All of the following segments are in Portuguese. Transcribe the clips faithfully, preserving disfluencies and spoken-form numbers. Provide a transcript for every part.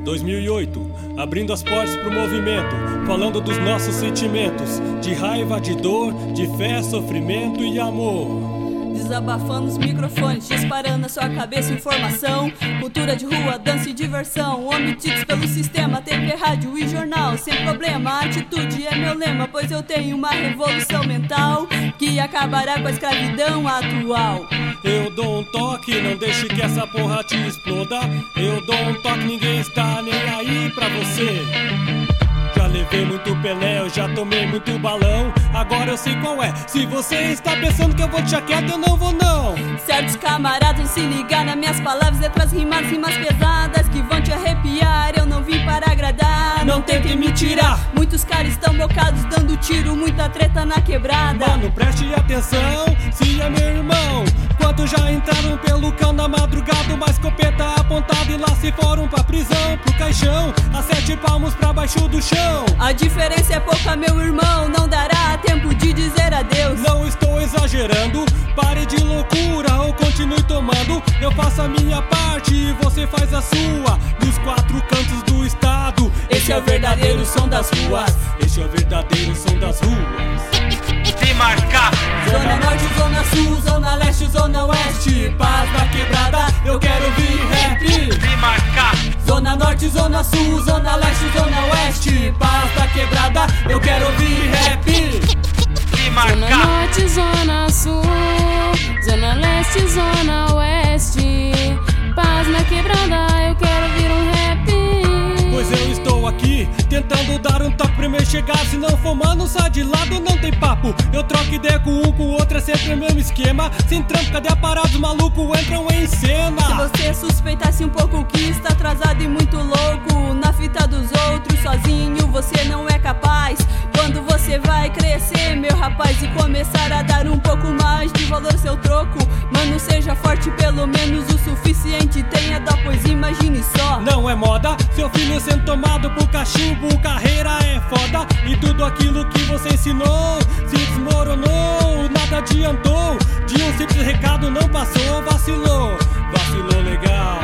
dois mil e oito, abrindo as portas pro movimento, falando dos nossos sentimentos, de raiva, de dor, de fé, sofrimento e amor. Desabafando os microfones, disparando na sua cabeça informação. Cultura de rua, dança e diversão, omitidos pelo sistema, T V, rádio e jornal. Sem problema, a atitude é meu lema, pois eu tenho uma revolução mental que acabará com a escravidão atual. Eu dou um toque, não deixe que essa porra te exploda. Eu dou um toque, ninguém está nem aí pra você. Já levei muito Pelé, eu já tomei muito balão. Agora eu sei qual é. Se você está pensando que eu vou deixar quieto, eu não vão não. Certos camaradas vão se ligar nas minhas palavras, letras rimadas, rimas pesadas que vão te arrepiar. Eu não vim para agradar, não tentem me tirar. Muitos caras estão bocados dando tiro, muita treta na quebrada. Mano, preste atenção, se é meu irmão. Quantos já entraram pelo cão na madrugada, uma escopeta apontada e lá se foram pra prisão, pro caixão, a sete palmos pra baixo do chão. A diferença é pouca, meu irmão, não dará tempo de dizer adeus. Não estou exagerando, pare de loucura ou continue tomando. Eu faço a minha parte e você faz a sua, nos quatro cantos do estado. Esse é o verdadeiro som das ruas. Esse é o verdadeiro som das ruas. Se marcar. Zona Norte, Zona Sul, Zona Leste, Zona Oeste, paz na quebrada, eu quero ouvir rap. Se marcar. Zona Norte, Zona Sul, Zona Leste, Zona Oeste, paz na quebrada, eu quero ouvir rap. Se marcar. Zona Norte, Zona Sul, Zona Leste, Zona Oeste, paz na quebrada, eu quero ouvir um rap. Pois eu estou aqui, tentando dar um toque pra me chegar. Se não for mano, sai de lado, não tem papo. Eu troco ideia com um, com o outro, é sempre o mesmo esquema. Sem trampo, cadê a parada? Os malucos entram em cena. Se você suspeitasse um pouco que está atrasado e muito louco na fita dos outros, sozinho você não é capaz. Quando você vai crescer, meu rapaz, e começar a dar um pouco mais de valor ao seu troco, mano, seja forte, pelo menos o suficiente tenha dó, pois imagine só. Não é moda, seu filho sendo tomado por cachimbo, carreira é foda. E tudo aquilo que você ensinou se desmoronou, nada adiantou. De um simples recado não passou, vacilou, vacilou legal.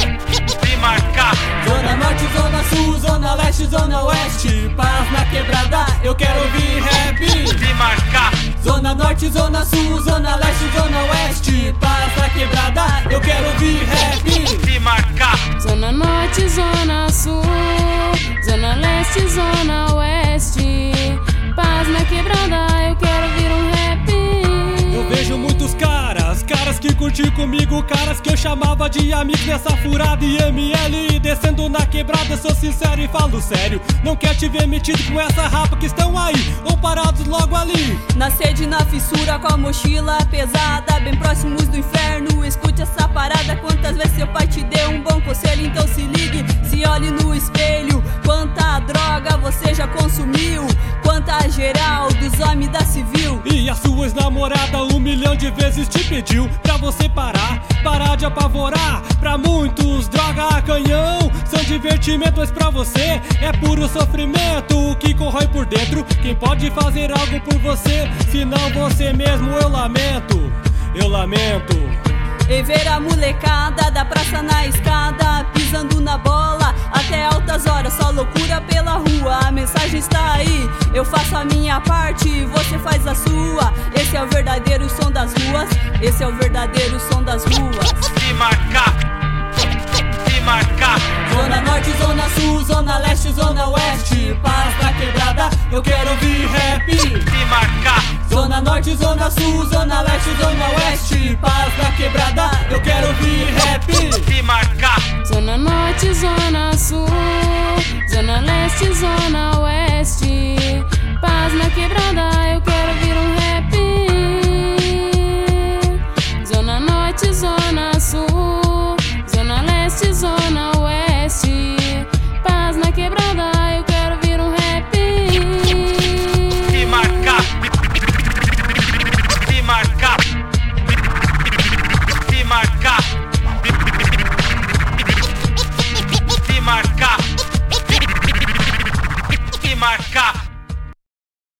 Se marcar. Zona Norte, Zona Sul, Zona Leste, Zona Oeste, paz na quebrada, eu quero ouvir rap. Se marcar. Zona Norte, Zona Sul, Zona Leste, Zona Oeste, paz na quebrada, eu quero ouvir rap. Se marcar. Zona Norte, Zona Sul, Zona Leste, Zona Oeste, paz na quebrada, eu quero ouvir um rap. Eu vejo muitos caras, caras que curtiam comigo, caras que eu chamava de amigo nessa furada e M L. Descendo na quebrada, sou sincero e falo sério, não quer te ver metido com essa rapa que estão aí, ou parados logo ali. Na sede, na fissura, com a mochila pesada, bem próximos do inferno, escute essa parada. Quantas vezes seu pai te deu um bom conselho, então se ligue, se olhe no espelho. Quanta droga você já consumiu, quanta geral dos homens da civil. E a sua ex-namorada um milhão de vezes te pediu pra você parar, parar de apavorar. Pra muitos, droga a canhão são divertimento, mas pra você é puro sofrimento que corrói por dentro. Quem pode fazer algo por você, senão você mesmo? Eu lamento, eu lamento. E ver a molecada da praça na escada, pisando na bola até altas horas, só loucura pela rua. A mensagem está aí, eu faço a minha parte, você faz a sua. Esse é o verdadeiro som das ruas, esse é o verdadeiro som das ruas. Se marcar. Se marcar. Zona Norte, Zona Sul, Zona Leste, Zona Oeste, paz na quebrada, eu quero ouvir rap. Se marcar. Zona Norte, Zona Sul, Zona Leste, Zona Oeste, paz na quebrada, eu quero ouvir rap. Se marcar. Zona Norte, Zona Sul, Zona Leste, Zona Oeste, paz na quebrada, eu quero ouvir um rap. Zona Norte, Zona Sul, Zona Leste, Zona Oeste, paz na quebrada, eu quero ouvir um rap. Se marcar. Se marcar. Se marcar. Se marcar. Se marcar.